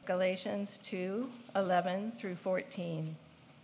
Galatians 2:11 through 14.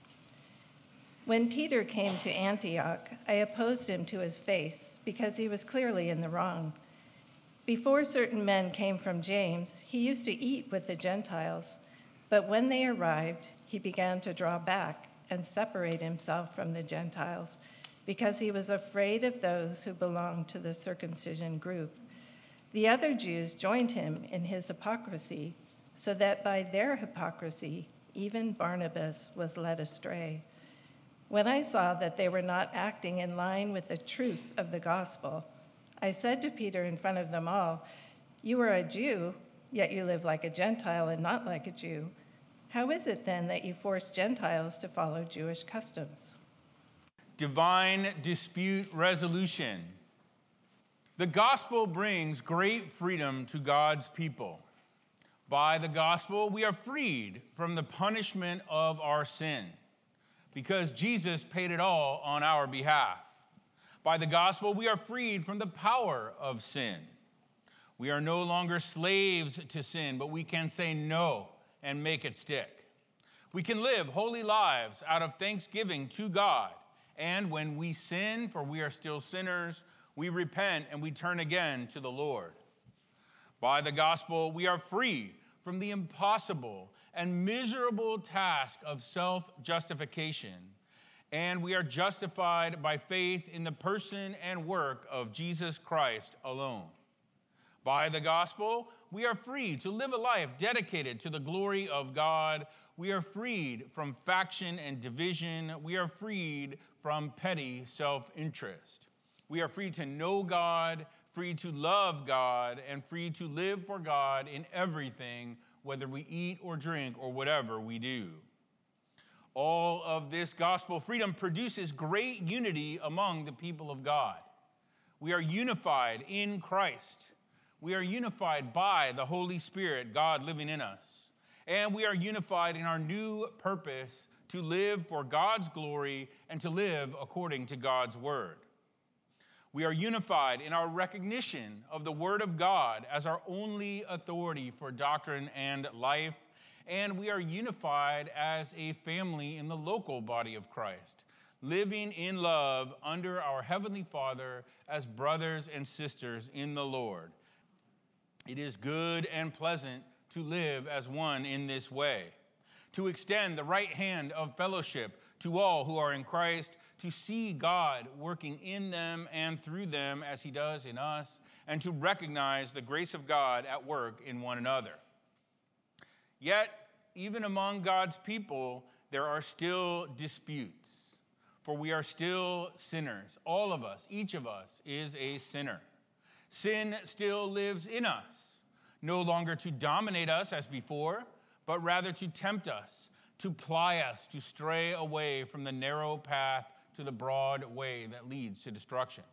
When Peter came to Antioch, I opposed him to his face because he was clearly in the wrong. Before certain men came from James, he used to eat with the Gentiles, but when they arrived, he began to draw back and separate himself from the Gentiles because he was afraid of those who belonged to the circumcision group. The other Jews joined him in his hypocrisy, so that by their hypocrisy, even Barnabas was led astray. When I saw that they were not acting in line with the truth of the gospel, I said to Peter in front of them all, "You are a Jew, yet you live like a Gentile and not like a Jew. How is it then that you force Gentiles to follow Jewish customs?" Divine dispute resolution. The gospel brings great freedom to God's people. By the gospel, we are freed from the punishment of our sin, because Jesus paid it all on our behalf. By the gospel, we are freed from the power of sin. We are no longer slaves to sin, but we can say no and make it stick. We can live holy lives out of thanksgiving to God. And when we sin, for we are still sinners, we repent and we turn again to the Lord. By the gospel, we are free from the impossible and miserable task of self-justification, and we are justified by faith in the person and work of Jesus Christ alone. By the gospel, we are free to live a life dedicated to the glory of God. We are freed from faction and division. We are freed from petty self-interest. We are free to know God, free to love God, and free to live for God in everything, whether we eat or drink or whatever we do. All of this gospel freedom produces great unity among the people of God. We are unified in Christ. We are unified by the Holy Spirit, God living in us. And we are unified in our new purpose to live for God's glory and to live according to God's word. We are unified in our recognition of the Word of God as our only authority for doctrine and life, and we are unified as a family in the local body of Christ, living in love under our Heavenly Father as brothers and sisters in the Lord. It is good and pleasant to live as one in this way, to extend the right hand of fellowship to all who are in Christ, to see God working in them and through them as he does in us, and to recognize the grace of God at work in one another. Yet, even among God's people, there are still disputes, for we are still sinners. All of us, each of us, is a sinner. Sin still lives in us, no longer to dominate us as before, but rather to tempt us, to ply us, to stray away from the narrow path to the broad way that leads to destruction.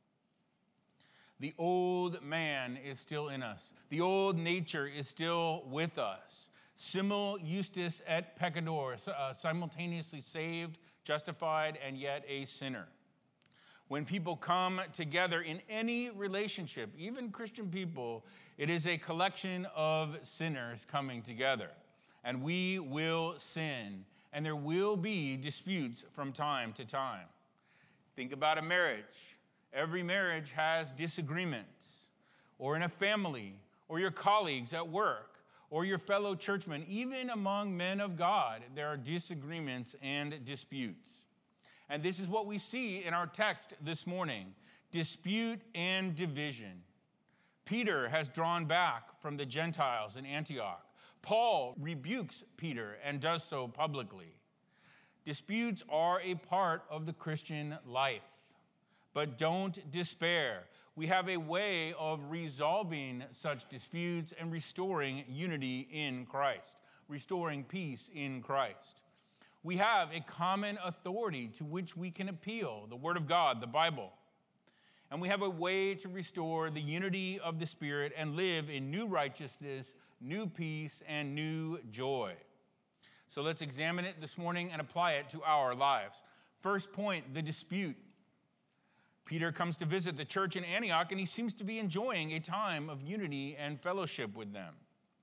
The old man is still in us. The old nature is still with us. Simul justus et peccator, simultaneously saved, justified, and yet a sinner. When people come together in any relationship, even Christian people, it is a collection of sinners coming together. And we will sin, and there will be disputes from time to time. Think about a marriage. Every marriage has disagreements, or in a family, or your colleagues at work, or your fellow churchmen. Even among men of God, there are disagreements and disputes. And this is what we see in our text this morning: dispute and division. Peter has drawn back from the Gentiles in Antioch. Paul rebukes Peter and does so publicly. Disputes are a part of the Christian life, but don't despair. We have a way of resolving such disputes and restoring unity in Christ, restoring peace in Christ. We have a common authority to which we can appeal, the Word of God, the Bible. And we have a way to restore the unity of the Spirit and live in new righteousness, new peace, and new joy. So let's examine it this morning and apply it to our lives. First point, the dispute. Peter comes to visit the church in Antioch, and he seems to be enjoying a time of unity and fellowship with them.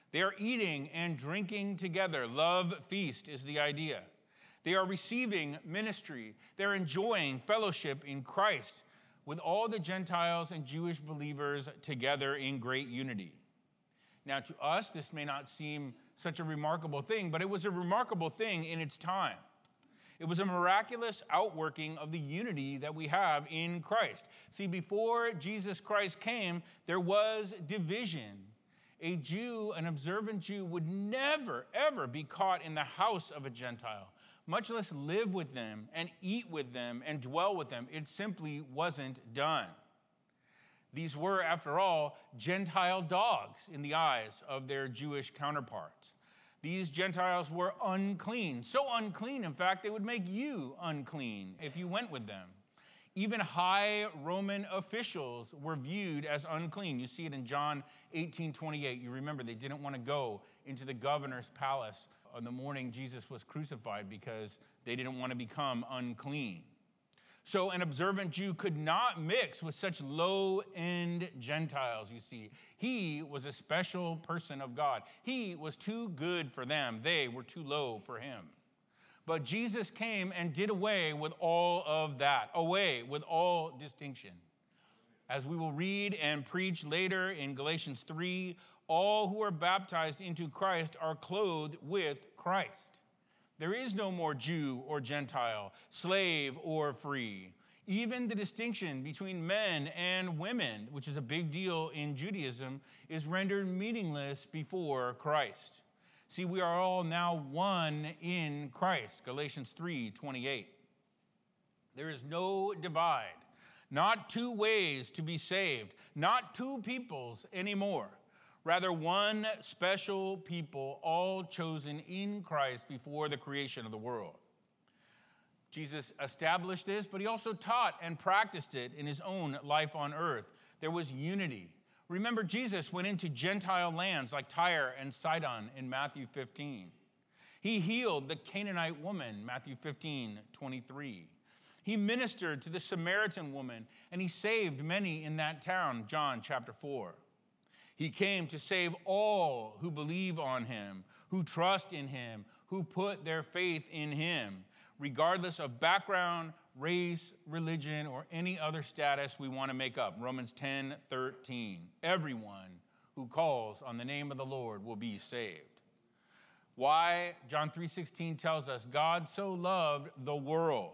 They are eating and drinking together. Love feast is the idea. They are receiving ministry. They're enjoying fellowship in Christ with all the Gentiles and Jewish believers together in great unity. Now, to us, this may not seem such a remarkable thing, but it was a remarkable thing in its time. It was a miraculous outworking of the unity that we have in Christ. See, before Jesus Christ came, there was division. A Jew, an observant Jew, would never, ever be caught in the house of a Gentile, much less live with them and eat with them and dwell with them. It simply wasn't done. These were, after all, Gentile dogs in the eyes of their Jewish counterparts. These Gentiles were unclean. So unclean, in fact, they would make you unclean if you went with them. Even high Roman officials were viewed as unclean. You see it in John 18:28. You remember they didn't want to go into the governor's palace on the morning Jesus was crucified because they didn't want to become unclean. So an observant Jew could not mix with such low-end Gentiles, you see. He was a special person of God. He was too good for them. They were too low for him. But Jesus came and did away with all of that, away with all distinction. As we will read and preach later in Galatians 3, all who are baptized into Christ are clothed with Christ. There is no more Jew or Gentile, slave or free. Even the distinction between men and women, which is a big deal in Judaism, is rendered meaningless before Christ. See, we are all now one in Christ, Galatians 3:28. There is no divide, not two ways to be saved, not two peoples anymore. Rather, one special people, all chosen in Christ before the creation of the world. Jesus established this, but he also taught and practiced it in his own life on earth. There was unity. Remember, Jesus went into Gentile lands like Tyre and Sidon in Matthew 15. He healed the Canaanite woman, Matthew 15:23. He ministered to the Samaritan woman, and he saved many in that town, John chapter 4. He came to save all who believe on him, who trust in him, who put their faith in him, regardless of background, race, religion, or any other status we want to make up. Romans 10:13. Everyone who calls on the name of the Lord will be saved. Why? John 3:16 tells us, God so loved the world.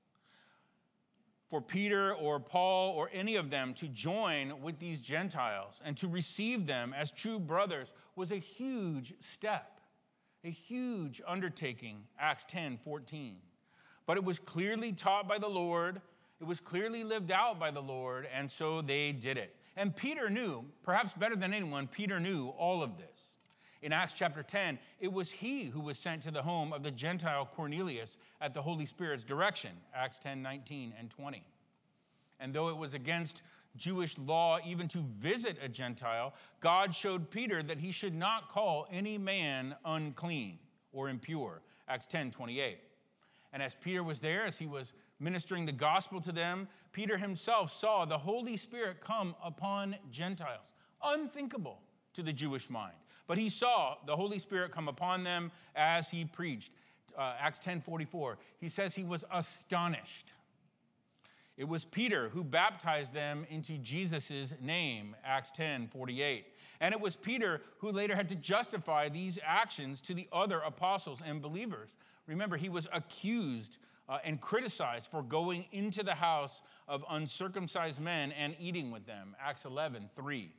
For Peter or Paul or any of them to join with these Gentiles and to receive them as true brothers was a huge step, a huge undertaking, Acts 10:14. But it was clearly taught by the Lord, it was clearly lived out by the Lord, and so they did it. And Peter knew, perhaps better than anyone, Peter knew all of this. In Acts chapter 10, it was he who was sent to the home of the Gentile Cornelius at the Holy Spirit's direction, Acts 10:19 and 20. And though it was against Jewish law even to visit a Gentile, God showed Peter that he should not call any man unclean or impure, Acts 10:28. And as Peter was there, as he was ministering the gospel to them, Peter himself saw the Holy Spirit come upon Gentiles, unthinkable to the Jewish mind. But he saw the Holy Spirit come upon them as he preached. Acts 10:44, he says he was astonished. It was Peter who baptized them into Jesus' name, Acts 10:48. And it was Peter who later had to justify these actions to the other apostles and believers. Remember, he was accused and criticized for going into the house of uncircumcised men and eating with them, Acts 11:3.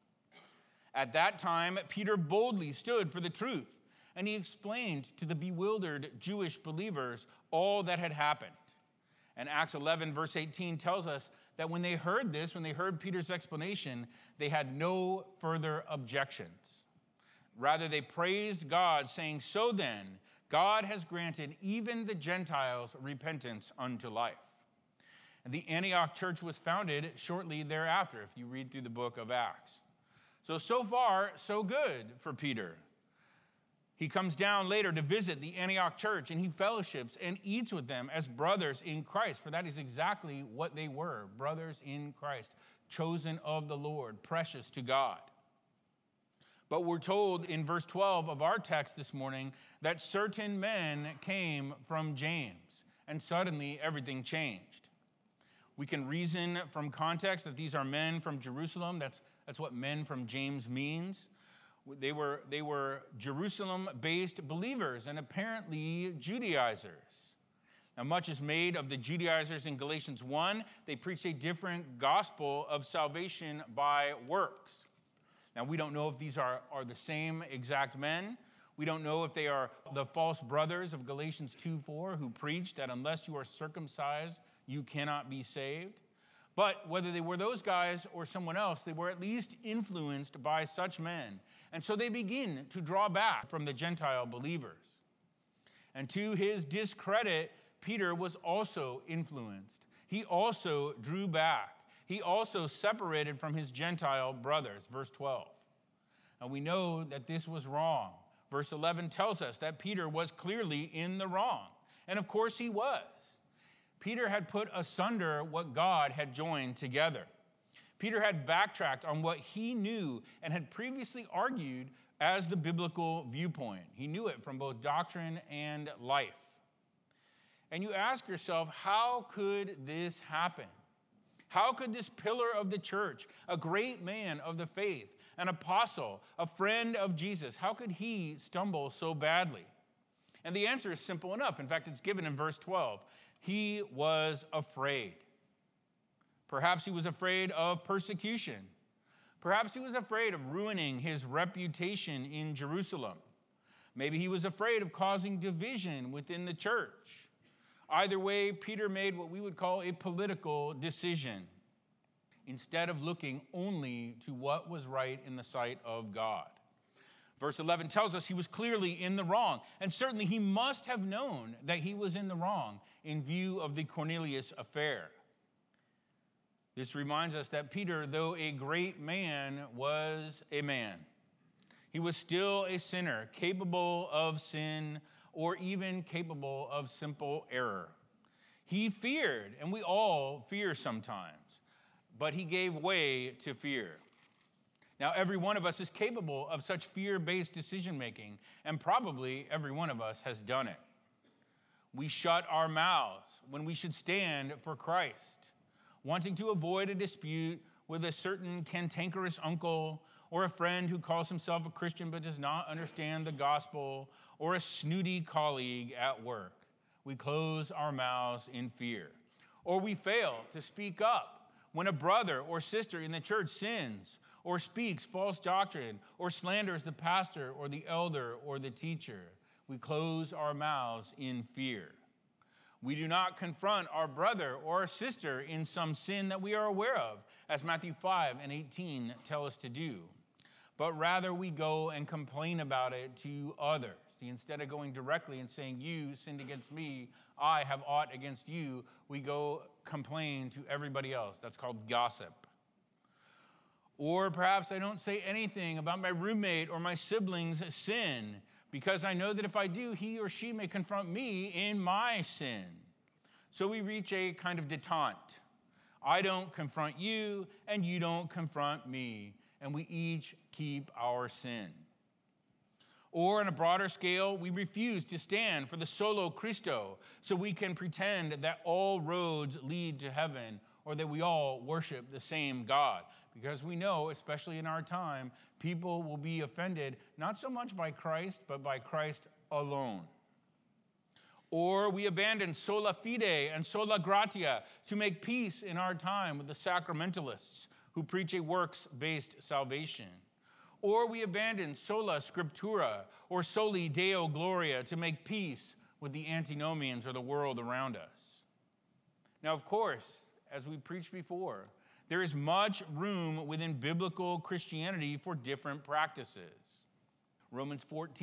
At that time, Peter boldly stood for the truth, and he explained to the bewildered Jewish believers all that had happened. And Acts 11, verse 18 tells us that when they heard this, when they heard Peter's explanation, they had no further objections. Rather, they praised God, saying, "So then, God has granted even the Gentiles repentance unto life." And the Antioch church was founded shortly thereafter, if you read through the book of Acts. So far, so good for Peter. He comes down later to visit the Antioch church, and he fellowships and eats with them as brothers in Christ, for that is exactly what they were, brothers in Christ, chosen of the Lord, precious to God. But we're told in verse 12 of our text this morning that certain men came from James, and suddenly everything changed. We can reason from context that these are men from Jerusalem. That's what men from James means. They were Jerusalem-based believers and apparently Judaizers. Now, much is made of the Judaizers in Galatians 1. They preach a different gospel of salvation by works. Now, we don't know if these are the same exact men. We don't know if they are the false brothers of Galatians 2:4 who preach that unless you are circumcised, you cannot be saved. But whether they were those guys or someone else, they were at least influenced by such men. And so they begin to draw back from the Gentile believers. And to his discredit, Peter was also influenced. He also drew back. He also separated from his Gentile brothers, verse 12. And we know that this was wrong. Verse 11 tells us that Peter was clearly in the wrong. And of course he was. Peter had put asunder what God had joined together. Peter had backtracked on what he knew and had previously argued as the biblical viewpoint. He knew it from both doctrine and life. And you ask yourself, how could this happen? How could this pillar of the church, a great man of the faith, an apostle, a friend of Jesus, how could he stumble so badly? And the answer is simple enough. In fact, it's given in verse 12. He was afraid. Perhaps he was afraid of persecution. Perhaps he was afraid of ruining his reputation in Jerusalem. Maybe he was afraid of causing division within the church. Either way, Peter made what we would call a political decision, instead of looking only to what was right in the sight of God. Verse 11 tells us he was clearly in the wrong, and certainly he must have known that he was in the wrong in view of the Cornelius affair. This reminds us that Peter, though a great man, was a man. He was still a sinner, capable of sin, or even capable of simple error. He feared, and we all fear sometimes, but he gave way to fear. Now, every one of us is capable of such fear-based decision-making, and probably every one of us has done it. We shut our mouths when we should stand for Christ, wanting to avoid a dispute with a certain cantankerous uncle, or a friend who calls himself a Christian but does not understand the gospel, or a snooty colleague at work. We close our mouths in fear. Or we fail to speak up when a brother or sister in the church sins, or speaks false doctrine, or slanders the pastor or the elder or the teacher. We close our mouths in fear. We do not confront our brother or our sister in some sin that we are aware of, as Matthew 5:18 tell us to do. But rather we go and complain about it to others. See, instead of going directly and saying, you sinned against me, I have aught against you, we go complain to everybody else. That's called gossip. Or perhaps I don't say anything about my roommate or my sibling's sin, because I know that if I do, he or she may confront me in my sin. So we reach a kind of detente. I don't confront you, and you don't confront me, and we each keep our sin. Or on a broader scale, we refuse to stand for the solo Christo, so we can pretend that all roads lead to heaven, or that we all worship the same God. Because we know, especially in our time, people will be offended not so much by Christ, but by Christ alone. Or we abandon sola fide and sola gratia to make peace in our time with the sacramentalists who preach a works-based salvation. Or we abandon sola scriptura or soli deo gloria to make peace with the antinomians or the world around us. Now, of course, as we preached before, there is much room within biblical Christianity for different practices. Romans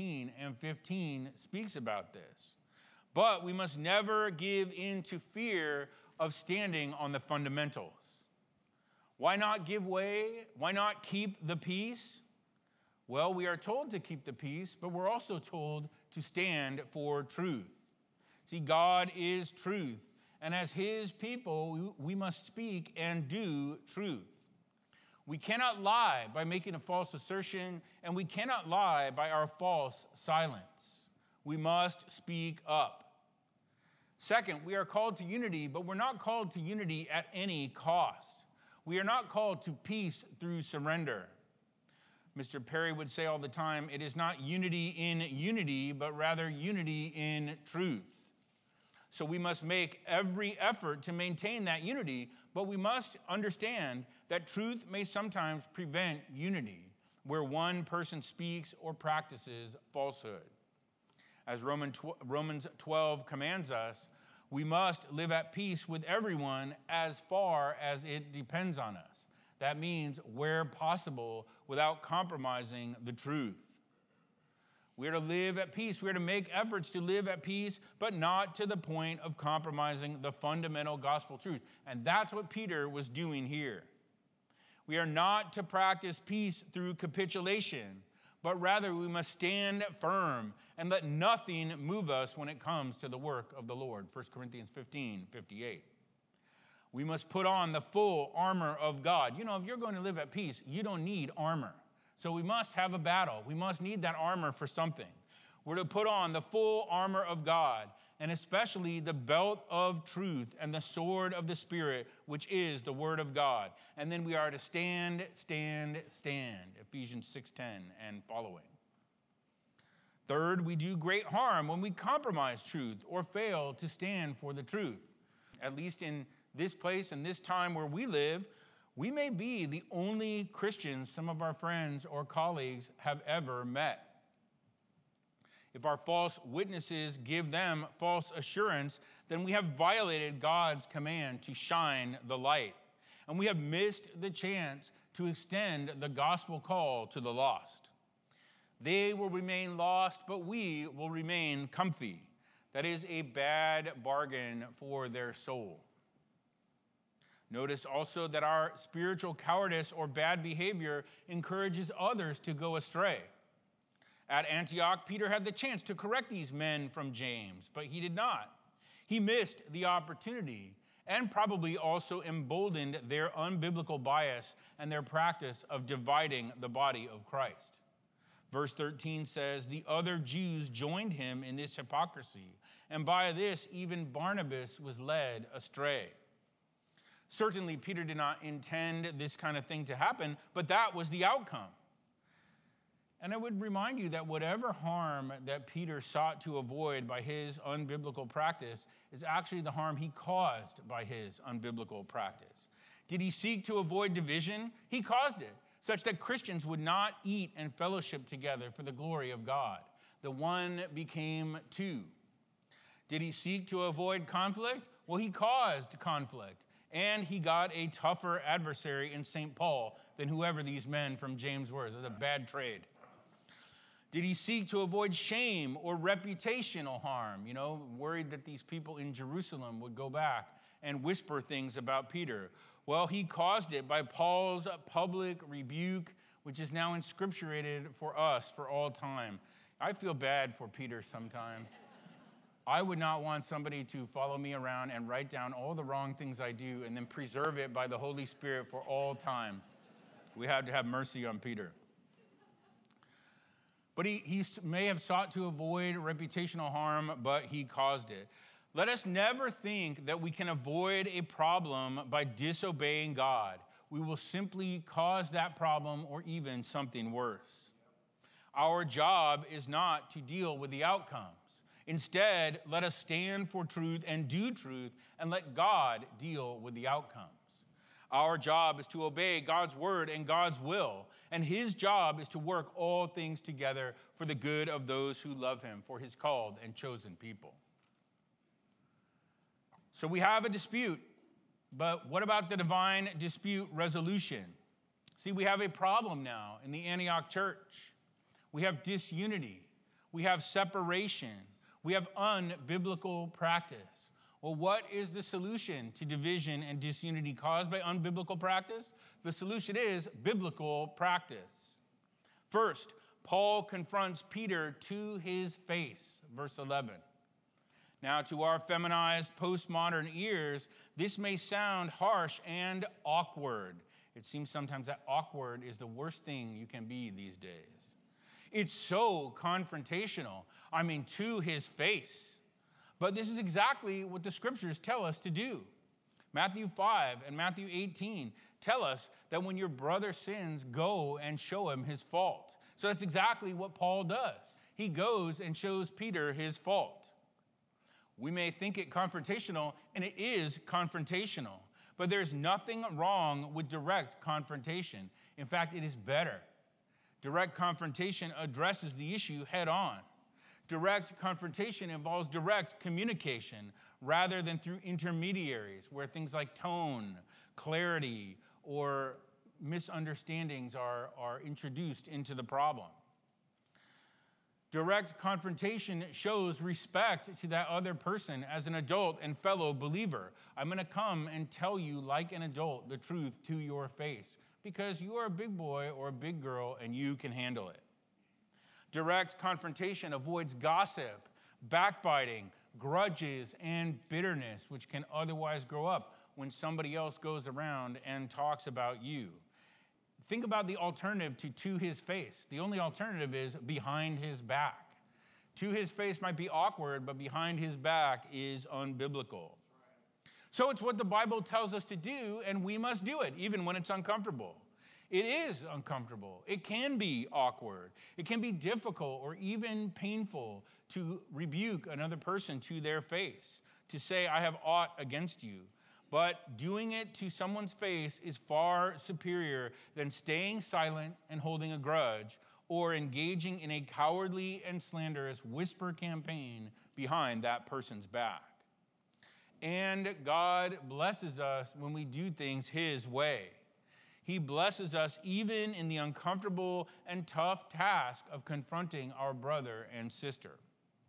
14:15 speaks about this. But we must never give in to fear of standing on the fundamentals. Why not give way? Why not keep the peace? Well, we are told to keep the peace, but we're also told to stand for truth. See, God is truth, and as his people, we must speak and do truth. We cannot lie by making a false assertion, and we cannot lie by our false silence. We must speak up. Second, we are called to unity, but we're not called to unity at any cost. We are not called to peace through surrender. Mr. Perry would say all the time, it is not unity in unity, but rather unity in truth. So we must make every effort to maintain that unity, but we must understand that truth may sometimes prevent unity, where one person speaks or practices falsehood. As Romans 12 commands us, we must live at peace with everyone as far as it depends on us. That means where possible without compromising the truth. We are to live at peace. We are to make efforts to live at peace, but not to the point of compromising the fundamental gospel truth. And that's what Peter was doing here. We are not to practice peace through capitulation, but rather we must stand firm and let nothing move us when it comes to the work of the Lord. 1 Corinthians 15:58. We must put on the full armor of God. You know, if you're going to live at peace, you don't need armor. So we must have a battle. We must need that armor for something. We're to put on the full armor of God, and especially the belt of truth and the sword of the Spirit, which is the word of God. And then we are to stand, Ephesians 6:10 and following. Third, we do great harm when we compromise truth or fail to stand for the truth. At least in this place and this time where we live, we may be the only Christians some of our friends or colleagues have ever met. If our false witnesses give them false assurance, then we have violated God's command to shine the light. And we have missed the chance to extend the gospel call to the lost. They will remain lost, but we will remain comfy. That is a bad bargain for their soul. Notice also that our spiritual cowardice or bad behavior encourages others to go astray. At Antioch, Peter had the chance to correct these men from James, but he did not. He missed the opportunity and probably also emboldened their unbiblical bias and their practice of dividing the body of Christ. Verse 13 says, the other Jews joined him in this hypocrisy, and by this even Barnabas was led astray. Certainly, Peter did not intend this kind of thing to happen, but that was the outcome. And I would remind you that whatever harm that Peter sought to avoid by his unbiblical practice is actually the harm he caused by his unbiblical practice. Did he seek to avoid division? He caused it, such that Christians would not eat and fellowship together for the glory of God. The one became two. Did he seek to avoid conflict? Well, he caused conflict. And he got a tougher adversary in St. Paul than whoever these men from James were. It was a bad trade. Did he seek to avoid shame or reputational harm? You know, worried that these people in Jerusalem would go back and whisper things about Peter. Well, he caused it by Paul's public rebuke, which is now inscripturated for us for all time. I feel bad for Peter sometimes. I would not want somebody to follow me around and write down all the wrong things I do and then preserve it by the Holy Spirit for all time. We had to have mercy on Peter. But he may have sought to avoid reputational harm, but he caused it. Let us never think that we can avoid a problem by disobeying God. We will simply cause that problem or even something worse. Our job is not to deal with the outcomes. Instead, let us stand for truth and do truth and let God deal with the outcomes. Our job is to obey God's word and God's will, and his job is to work all things together for the good of those who love him, for his called and chosen people. So we have a dispute, but what about the divine dispute resolution? See, we have a problem now in the Antioch church. We have disunity. We have separation. We have unbiblical practice. Well, what is the solution to division and disunity caused by unbiblical practice? The solution is biblical practice. First, Paul confronts Peter to his face, verse 11. Now, to our feminized postmodern ears, this may sound harsh and awkward. It seems sometimes that awkward is the worst thing you can be these days. It's so confrontational. I mean, to his face. But this is exactly what the scriptures tell us to do. Matthew 5 and Matthew 18 tell us that when your brother sins, go and show him his fault. So that's exactly what Paul does. He goes and shows Peter his fault. We may think it confrontational, and it is confrontational. But there's nothing wrong with direct confrontation. In fact, it is better. Direct confrontation addresses the issue head on. Direct confrontation involves direct communication rather than through intermediaries where things like tone, clarity, or misunderstandings are introduced into the problem. Direct confrontation shows respect to that other person as an adult and fellow believer. I'm going to come and tell you, like an adult, the truth to your face because you are a big boy or a big girl and you can handle it. Direct confrontation avoids gossip, backbiting, grudges, and bitterness, which can otherwise grow up when somebody else goes around and talks about you. Think about the alternative to his face. The only alternative is behind his back. To his face might be awkward, but behind his back is unbiblical. So it's what the Bible tells us to do, and we must do it, even when it's uncomfortable. It is uncomfortable. It can be awkward. It can be difficult or even painful to rebuke another person to their face, to say, I have aught against you. But doing it to someone's face is far superior than staying silent and holding a grudge or engaging in a cowardly and slanderous whisper campaign behind that person's back. And God blesses us when we do things his way. He blesses us even in the uncomfortable and tough task of confronting our brother and sister.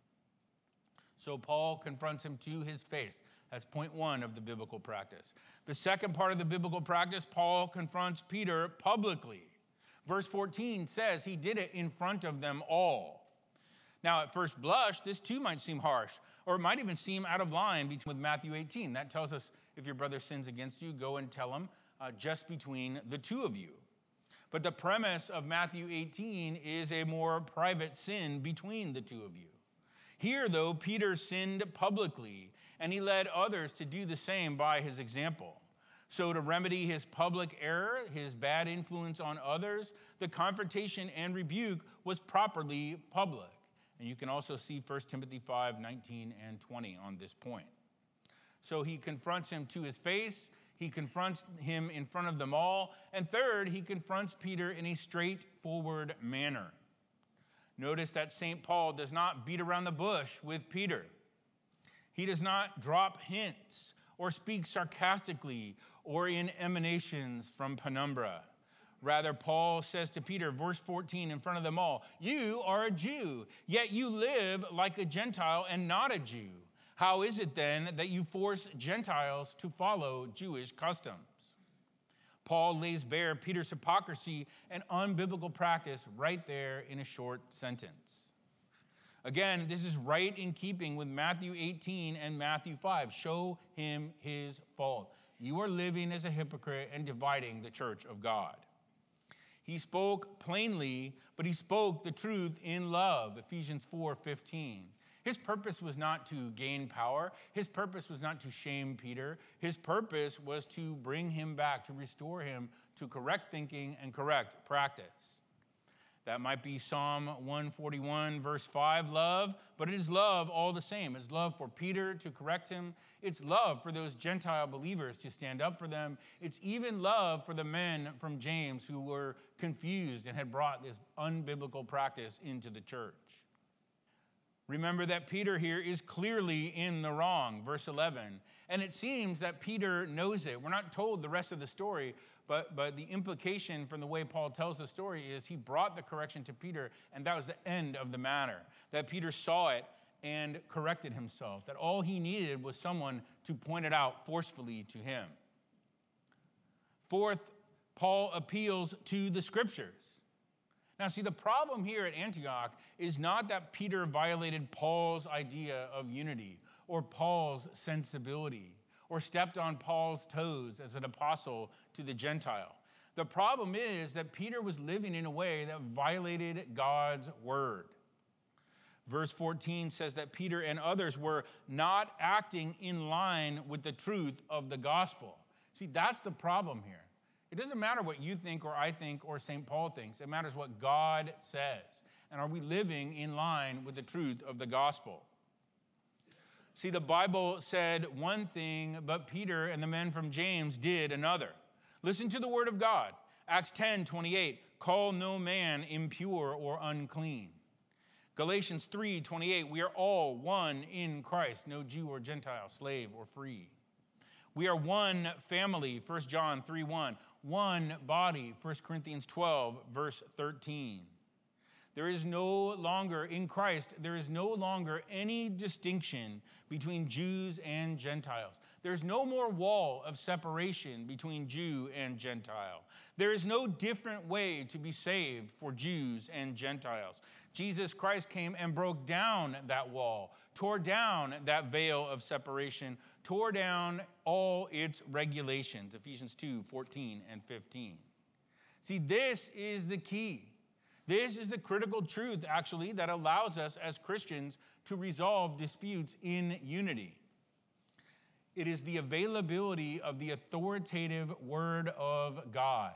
So Paul confronts him to his face. That's point one of the biblical practice. The second part of the biblical practice, Paul confronts Peter publicly. Verse 14 says he did it in front of them all. Now, at first blush, this too might seem harsh, or it might even seem out of line with Matthew 18. That tells us if your brother sins against you, go and tell him just between the two of you. But the premise of Matthew 18 is a more private sin between the two of you. Here, though, Peter sinned publicly, and he led others to do the same by his example. So to remedy his public error, his bad influence on others, the confrontation and rebuke was properly public. And you can also see 1 Timothy 5, 19 and 20 on this point. So he confronts him to his face, he confronts him in front of them all, and third, he confronts Peter in a straightforward manner. Notice that St. Paul does not beat around the bush with Peter. He does not drop hints or speak sarcastically or in emanations from penumbra. Rather, Paul says to Peter, verse 14, in front of them all, you are a Jew, yet you live like a Gentile and not a Jew. How is it then that you force Gentiles to follow Jewish customs? Paul lays bare Peter's hypocrisy and unbiblical practice right there in a short sentence. Again, this is right in keeping with Matthew 18 and Matthew 5. Show him his fault. You are living as a hypocrite and dividing the church of God. He spoke plainly, but he spoke the truth in love, Ephesians 4:15. His purpose was not to gain power. His purpose was not to shame Peter. His purpose was to bring him back, to restore him to correct thinking and correct practice. That might be Psalm 141, verse 5, love, but it is love all the same. It's love for Peter to correct him. It's love for those Gentile believers to stand up for them. It's even love for the men from James who were confused and had brought this unbiblical practice into the church. Remember that Peter here is clearly in the wrong, verse 11. And it seems that Peter knows it. We're not told the rest of the story, but the implication from the way Paul tells the story is he brought the correction to Peter, and that was the end of the matter. That Peter saw it and corrected himself. That all he needed was someone to point it out forcefully to him. Fourth, Paul appeals to the scriptures. Now, see, the problem here at Antioch is not that Peter violated Paul's idea of unity or Paul's sensibility or stepped on Paul's toes as an apostle to the Gentile. The problem is that Peter was living in a way that violated God's word. Verse 14 says that Peter and others were not acting in line with the truth of the gospel. See, that's the problem here. It doesn't matter what you think or I think or St. Paul thinks. It matters what God says. And are we living in line with the truth of the gospel? See, the Bible said one thing, but Peter and the men from James did another. Listen to the word of God. Acts 10:28, call no man impure or unclean. Galatians 3:28, we are all one in Christ, no Jew or Gentile, slave or free. We are one family, 1 John 3:1, one body, 1 Corinthians 12, verse 13. There is no longer, in Christ, there is no longer any distinction between Jews and Gentiles. There's no more wall of separation between Jew and Gentile. There is no different way to be saved for Jews and Gentiles. Jesus Christ came and broke down that wall, tore down that veil of separation, tore down all its regulations, Ephesians 2:14 and 15. See, this is the key. This is the critical truth, actually, that allows us as Christians to resolve disputes in unity. It is the availability of the authoritative Word of God.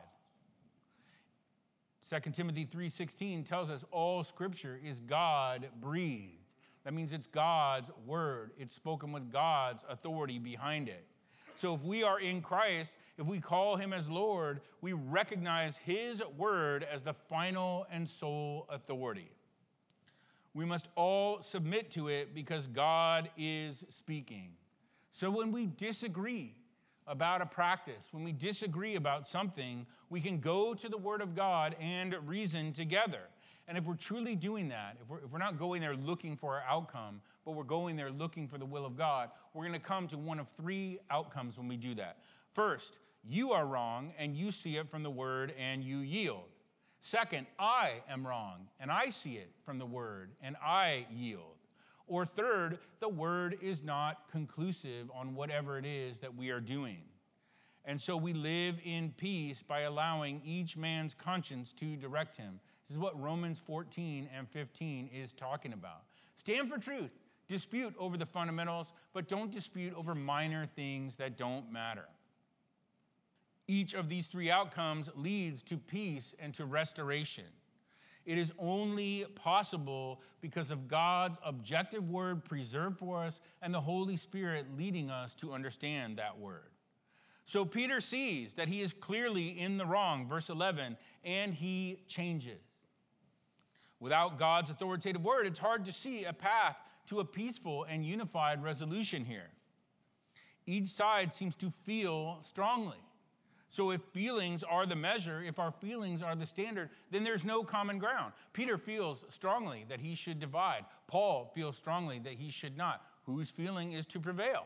2 Timothy 3:16 tells us all Scripture is God-breathed. That means it's God's Word. It's spoken with God's authority behind it. So if we are in Christ, if we call him as Lord, we recognize his word as the final and sole authority. We must all submit to it because God is speaking. So when we disagree about a practice, when we disagree about something, we can go to the word of God and reason together. And if we're truly doing that, if we're not going there looking for our outcome, but we're going there looking for the will of God, we're going to come to one of three outcomes when we do that. First, you are wrong and you see it from the word and you yield. Second, I am wrong and I see it from the word and I yield. Or third, the word is not conclusive on whatever it is that we are doing. And so we live in peace by allowing each man's conscience to direct him. This is what Romans 14 and 15 is talking about. Stand for truth. Dispute over the fundamentals, but don't dispute over minor things that don't matter. Each of these three outcomes leads to peace and to restoration. It is only possible because of God's objective word preserved for us and the Holy Spirit leading us to understand that word. So Peter sees that he is clearly in the wrong, verse 11, and he changes. Without God's authoritative word, it's hard to see a path to a peaceful and unified resolution here. Each side seems to feel strongly. So if feelings are the measure, if our feelings are the standard, then there's no common ground. Peter feels strongly that he should divide. Paul feels strongly that he should not. Whose feeling is to prevail?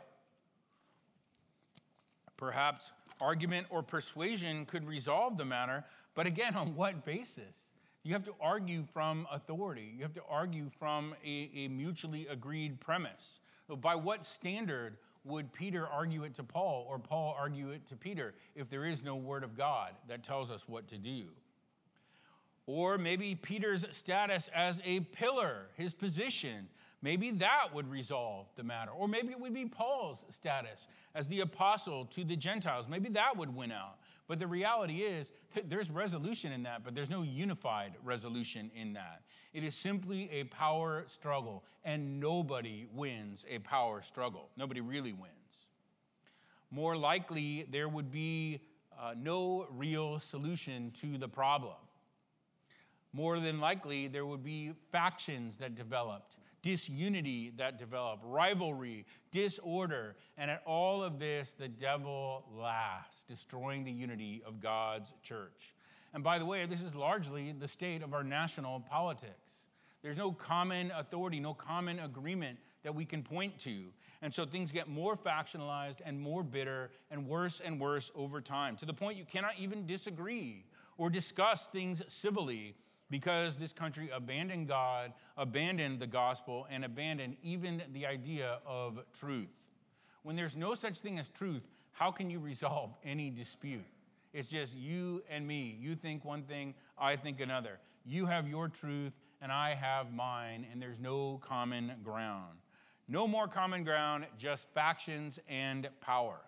Perhaps argument or persuasion could resolve the matter, but again, on what basis? You have to argue from authority. You have to argue from a mutually agreed premise. So by what standard would Peter argue it to Paul or Paul argue it to Peter if there is no word of God that tells us what to do? Or maybe Peter's status as a pillar, his position, maybe that would resolve the matter. Or maybe it would be Paul's status as the apostle to the Gentiles. Maybe that would win out. But the reality is there's resolution in that, but there's no unified resolution in that. It is simply a power struggle, and nobody wins a power struggle. Nobody really wins. More likely, there would be no real solution to the problem. More than likely, there would be factions that developed, disunity that developed, rivalry, disorder, and at all of this, the devil laughs, destroying the unity of God's church. And by the way, this is largely the state of our national politics. There's no common authority, no common agreement that we can point to. And so things get more factionalized and more bitter and worse over time, to the point you cannot even disagree or discuss things civilly, because this country abandoned God, abandoned the gospel, and abandoned even the idea of truth. When there's no such thing as truth, how can you resolve any dispute? It's just you and me. You think one thing, I think another. You have your truth, and I have mine, and there's no common ground. No more common ground, just factions and power.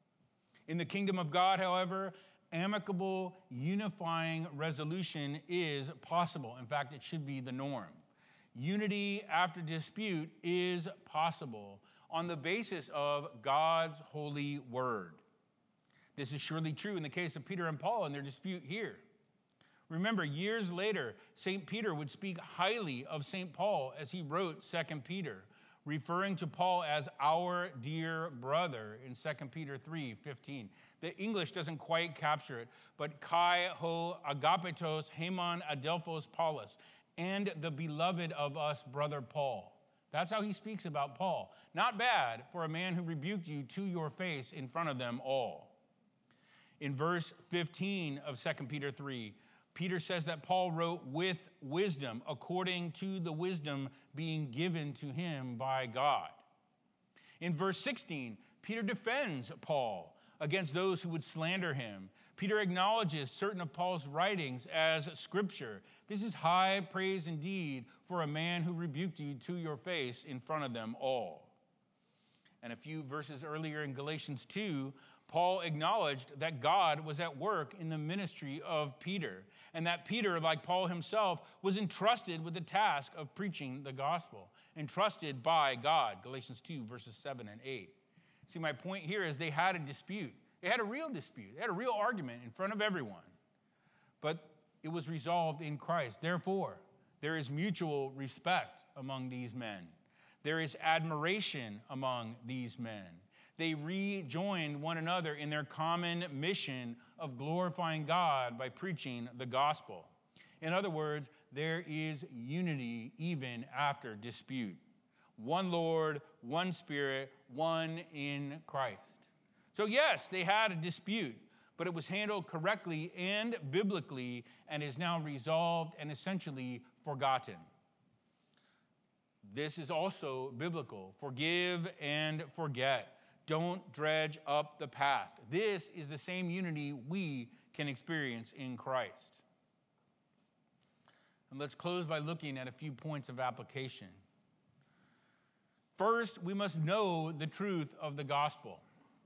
In the kingdom of God, however, amicable, unifying resolution is possible. In fact, it should be the norm. Unity after dispute is possible on the basis of God's holy word. This is surely true in the case of Peter and Paul and their dispute here. Remember, years later, St. Peter would speak highly of St. Paul as he wrote 2 Peter, referring to Paul as our dear brother in 2 Peter 3:15. The English doesn't quite capture it, but kai ho agapetos hemon adelphos Paulus, and the beloved of us, brother Paul. That's how he speaks about Paul. Not bad for a man who rebuked you to your face in front of them all. In verse 15 of 2 Peter 3, Peter says that Paul wrote with wisdom, according to the wisdom being given to him by God. In verse 16, Peter defends Paul against those who would slander him. Peter acknowledges certain of Paul's writings as scripture. This is high praise indeed for a man who rebuked you to your face in front of them all. And a few verses earlier in Galatians 2, Paul acknowledged that God was at work in the ministry of Peter, and that Peter, like Paul himself, was entrusted with the task of preaching the gospel, entrusted by God, Galatians 2, verses 7 and 8. See, my point here is they had a dispute. They had a real dispute. They had a real argument in front of everyone. But it was resolved in Christ. Therefore, there is mutual respect among these men. There is admiration among these men. They rejoined one another in their common mission of glorifying God by preaching the gospel. In other words, there is unity even after dispute. One Lord, one Spirit, one in Christ. So yes, they had a dispute, but it was handled correctly and biblically and is now resolved and essentially forgotten. This is also biblical. Forgive and forget. Don't dredge up the past. This is the same unity we can experience in Christ. And let's close by looking at a few points of application. First, we must know the truth of the gospel.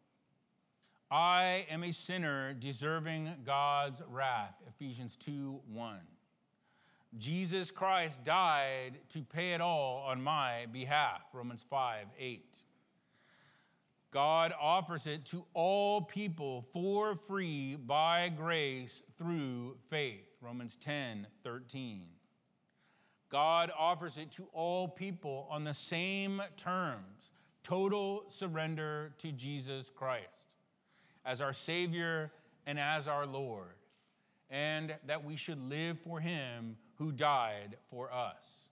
I am a sinner deserving God's wrath, Ephesians 2:1. Jesus Christ died to pay it all on my behalf, Romans 5:8. God offers it to all people for free by grace through faith, Romans 10:13. God offers it to all people on the same terms, total surrender to Jesus Christ as our Savior and as our Lord, and that we should live for him who died for us.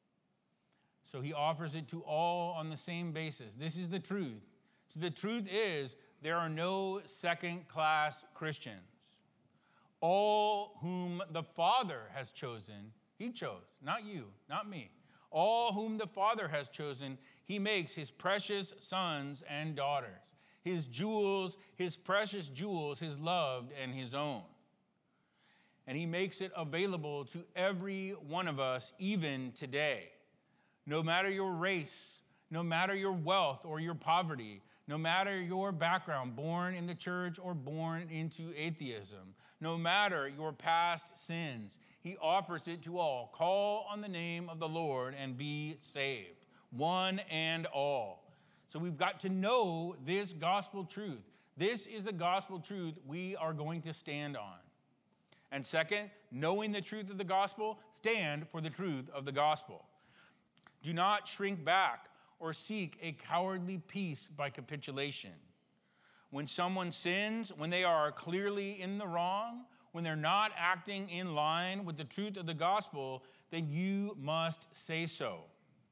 So he offers it to all on the same basis. This is the truth. So the truth is, there are no second-class Christians. All whom the Father has chosen, he chose, not you, not me. All whom the Father has chosen, he makes his precious sons and daughters, his jewels, his precious jewels, his loved and his own. And he makes it available to every one of us, even today. No matter your race, no matter your wealth or your poverty, no matter your background, born in the church or born into atheism, no matter your past sins, he offers it to all. Call on the name of the Lord and be saved, one and all. So we've got to know this gospel truth. This is the gospel truth we are going to stand on. And second, knowing the truth of the gospel, stand for the truth of the gospel. Do not shrink back or seek a cowardly peace by capitulation. When someone sins, when they are clearly in the wrong, when they're not acting in line with the truth of the gospel, then you must say so.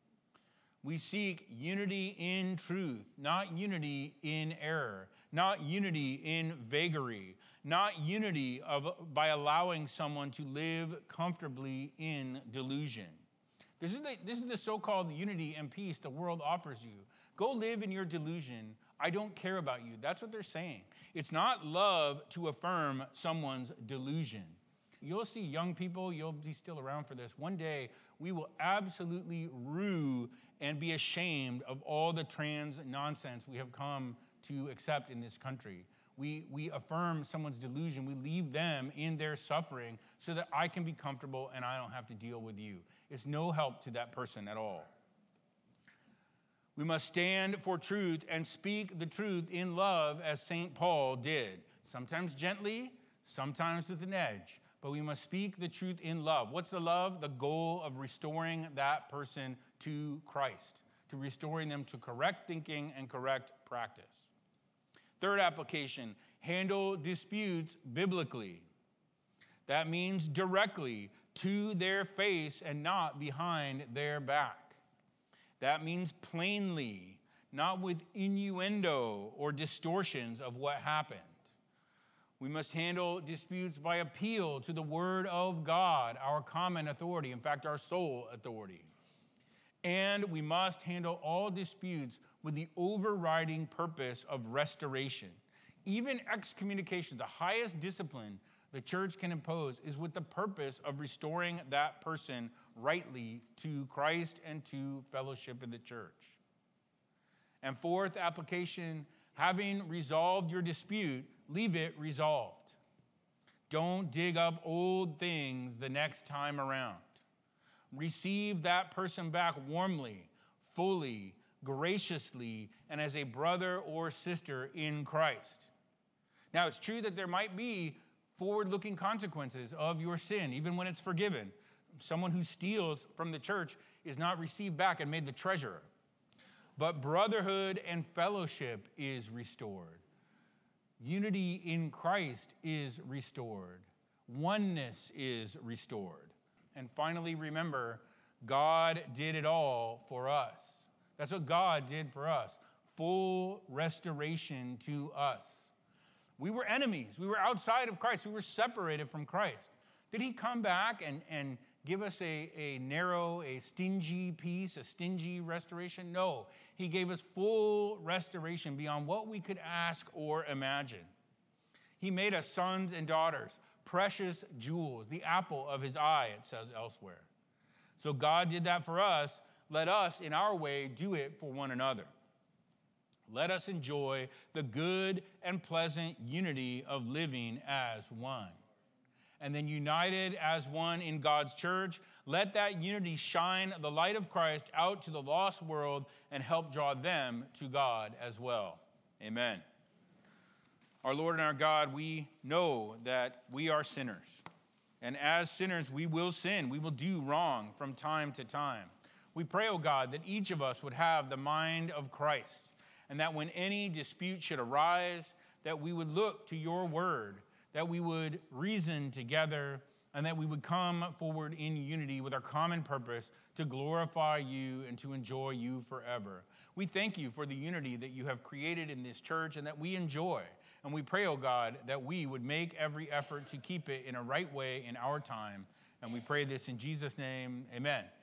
We seek unity in truth, not unity in error, not unity in vagary, not unity by allowing someone to live comfortably in delusion. This is the so-called unity and peace the world offers you. Go live in your delusion. I don't care about you. That's what they're saying. It's not love to affirm someone's delusion. You'll see young people, you'll be still around for this. One day, we will absolutely rue and be ashamed of all the trans nonsense we have come to accept in this country. We affirm someone's delusion. We leave them in their suffering so that I can be comfortable and I don't have to deal with you. It's no help to that person at all. We must stand for truth and speak the truth in love as St. Paul did. Sometimes gently, sometimes with an edge. But we must speak the truth in love. What's the love? The goal of restoring that person to Christ, to restoring them to correct thinking and correct practice. Third application, handle disputes biblically. That means directly to their face and not behind their back. That means plainly, not with innuendo or distortions of what happened. We must handle disputes by appeal to the Word of God, our common authority, in fact, our sole authority. And we must handle all disputes with the overriding purpose of restoration. Even excommunication, the highest discipline the church can impose, is with the purpose of restoring that person rightly to Christ and to fellowship in the church. And fourth application, having resolved your dispute, leave it resolved. Don't dig up old things the next time around. Receive that person back warmly, fully, graciously, and as a brother or sister in Christ. Now, it's true that there might be forward-looking consequences of your sin, even when it's forgiven. Someone who steals from the church is not received back and made the treasurer. But brotherhood and fellowship is restored. Unity in Christ is restored. Oneness is restored. And finally, remember, God did it all for us. That's what God did for us. Full restoration to us. We were enemies. We were outside of Christ. We were separated from Christ. Did he come back and give us a narrow, a stingy peace, a stingy restoration? No. He gave us full restoration beyond what we could ask or imagine. He made us sons and daughters, precious jewels, the apple of his eye, it says elsewhere. So God did that for us. Let us, in our way, do it for one another. Let us enjoy the good and pleasant unity of living as one. And then united as one in God's church, let that unity shine the light of Christ out to the lost world and help draw them to God as well. Amen. Our Lord and our God, we know that we are sinners. And as sinners, we will sin. We will do wrong from time to time. We pray, O God, that each of us would have the mind of Christ, and that when any dispute should arise, that we would look to your word, that we would reason together, and that we would come forward in unity with our common purpose to glorify you and to enjoy you forever. We thank you for the unity that you have created in this church and that we enjoy. And we pray, O God, that we would make every effort to keep it in a right way in our time. And we pray this in Jesus' name. Amen.